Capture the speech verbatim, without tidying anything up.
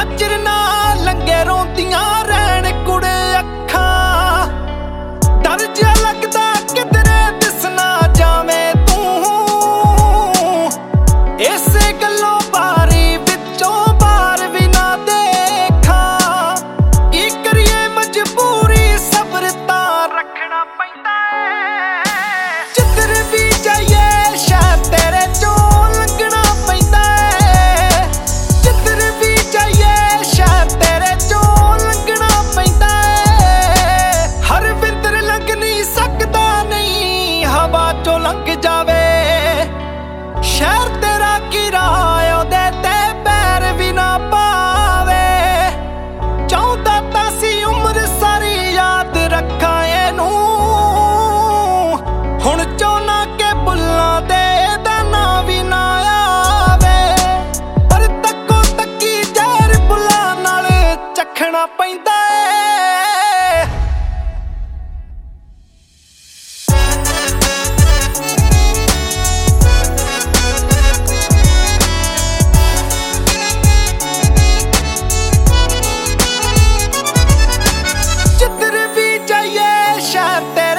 ਨਜ਼ਰ ਨਾ ਲੰਗੇ ਰੋਂਦੀਆਂ ਰਹਿਣ ਕੁੜੇ ਅੱਖਾਂ। ਡਰ ਜਿਹਾ ਲੱਗਦਾ ਕਿਧਰੇ ਦਿਸ ਨਾ ਜਾਵੇਂ ਤੂੰ, ਇਸੇ ਗੱਲੋਂ ਬਾਰੀ ਵਿੱਚੋਂ ਬਾਹਰ ਵੀ ਨਾ ਦੇਖਾਂ। ਕੀ ਕਰੀਏ ਮਜਬੂਰੀ ਸਬਰ ਤਾਂ ਰੱਖਣਾ ਪੈਂਦਾ ਏ, ਜਿੱਧਰ ਵੀ ਜਾਈਏ ਸ਼ਾਇਦ ਤੇਰੇ ਚੋਂ ਲੰਘਣਾ ਪੈਂਦਾ ਏ, ਜਿੱਧਰ ਵੀ ਜਾਈਏ ਸ਼ਾਇਦ ਤੇਰੇ ਚੋਂ ਲੰਘਣਾ ਪੈਂਦਾ ਏ। ਹਰ ਵਿੰਦਰ ਲੰਘ ਨਹੀਂ ਸਕਦਾ, ਨਹੀਂ ਹਵਾ ਚੋਂ ਲੰਘ ਜਾਵੇ। ਸ਼ਹਿਰ ਤੇਰਾ ਕਿਰਾਇਆ ਉਹਦੇ ਤੇ ਪੈਰ ਵੀ ਨਾ ਪਾਵੇ। ਚਾਹੁੰਦਾ ਤਾਂ ਸੀ ਉਮਰ ਸਾਰੀ ਯਾਦ ਰੱਖਾਂ ਇਹਨੂੰ, ਹੁਣ ਚਾਹੁੰਨਾ ਕਿ ਬੁੱਲਾਂ ਦੇ ਇਹਦਾ ਨਾਂ ਵੀ ਨਾ ਆਵੇ। ਪਰ ਤੱਕੋ ਤੱਕੀ ਜ਼ਹਿਰ ਬੁੱਲਾਂ ਨਾਲ ਚੱਖਣਾ ਪੈਂਦਾ ਏ। ਜਿੱਧਰ ਵੀ ਜਾਈਏ ਸ਼ਹਿਰ ਤੇ